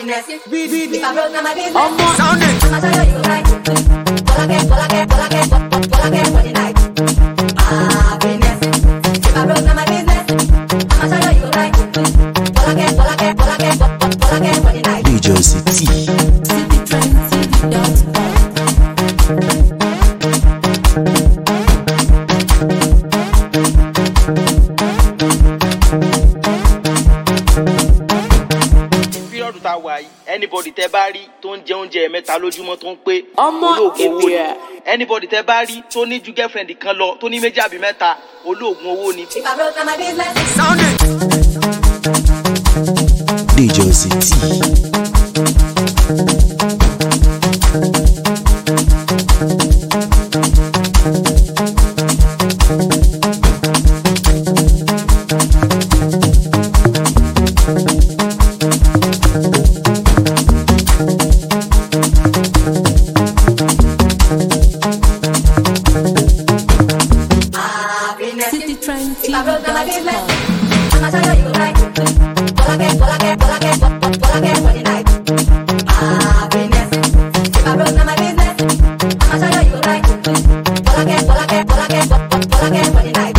Happiness. If I broke, now my business. Sound it. I'ma show you right. All I get for the night. Happiness. If I broke, now my business. I'ma show you right. All I get for the night. DJ City. Anybody tẹ́ bá rí tó ń jẹ oúnjẹ mẹ́ta lójúmọ́ tó ń pé olóògùn owó ni. Anybody tẹ́ bá rí tó ní ju girlfriend kan lọ tó ní méjì àbí mẹ́ta olóògùn owó ni. If I broke, now my business. Sound it. DJ City. If I broke, now my business. I'ma show you right. All I get for the night. Happiness. If I broke, now my business. I'ma show you right. All I get for the night.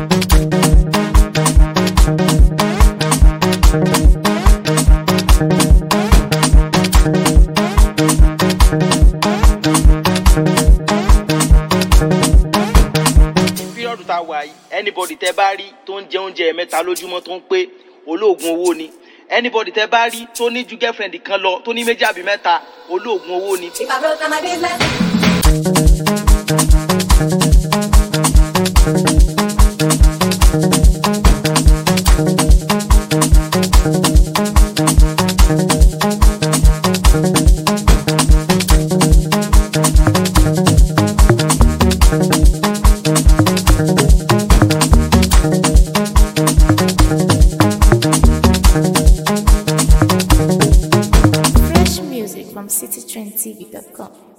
Anybody tẹ́ bá rí tó ń jẹ oúnjẹ mẹ́ta lójúmọ́ tó ń pé olóògùn owó ni. Anybody tẹ́ bá rí tó ní ju girlfriend kan lọ tó ní méjì àbí mẹ́ta olóògùn owó ni. If I broke, now my business. From citytrendtv.com.